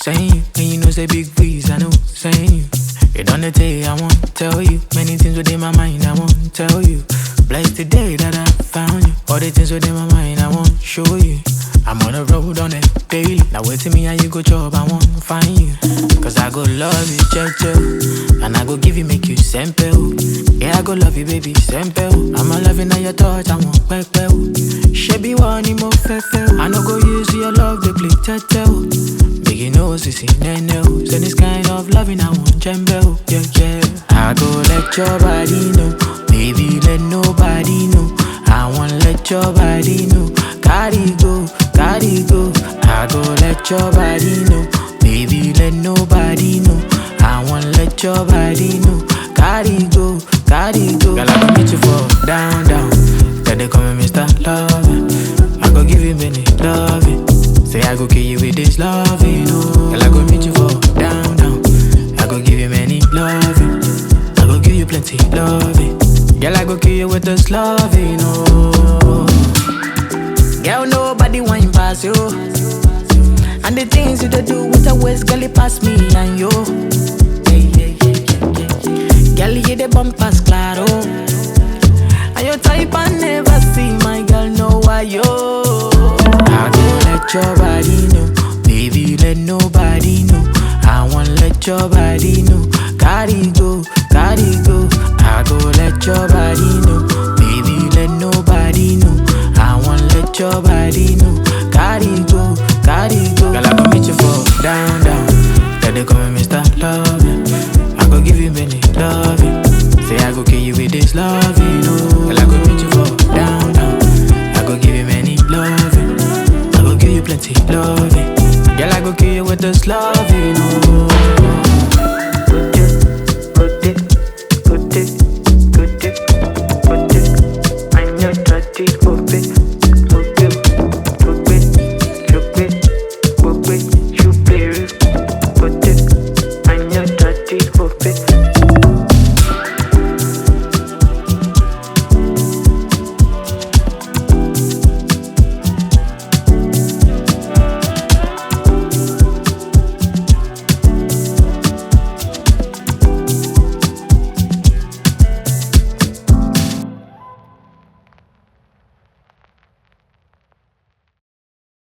saying you. And you know say big breeze, I know, saying you. It on the day, I won't tell you. Many things within my mind, I won't tell you. Blessed the day that I found you. All the things within my mind, I won't show you. I'm on the road on it daily. Now wait till me and you go job, I won't find you. Cause I go love you, check. And I go give you, make you simple. Yeah, I go love you, baby, simple. I'm a loving at your touch, I won't back. She be one more fair. I no go use your love, they play tell. Make you know, sissy, no. Send this kind of loving, I want jumbo, yeah. I go let your body know, baby, let nobody know. I want let your body know, carry go. I go let your body know, baby, let nobody know. I want let your body know, carry go. Girl, I go meet you for down. Then they call me Mr. Loving. I go give you many loving. Say I go kill you with this loving, oh. Girl, I go meet you for down. I go give you many loving. I go give you plenty loving. Girl, I go kill you with this loving, oh. Girl, nobody want pass you. And the things you do with a waist, girl, it pass me and you. Girl, you the bumpers, claro. And your type I never see, my girl, know why yo. I go let your body know, baby, let nobody know. I want let your body know, carry go. I go let your body know, baby, let nobody know. I want let your body know, carry go. Girl, I go meet you for down. Then they call me Mr. Loving. I go give you many loving. Say I go kill you with this loving, oh. Girl, I go meet you for down. I go give you many loving. I go give you plenty loving. Girl, I go kill you with this love.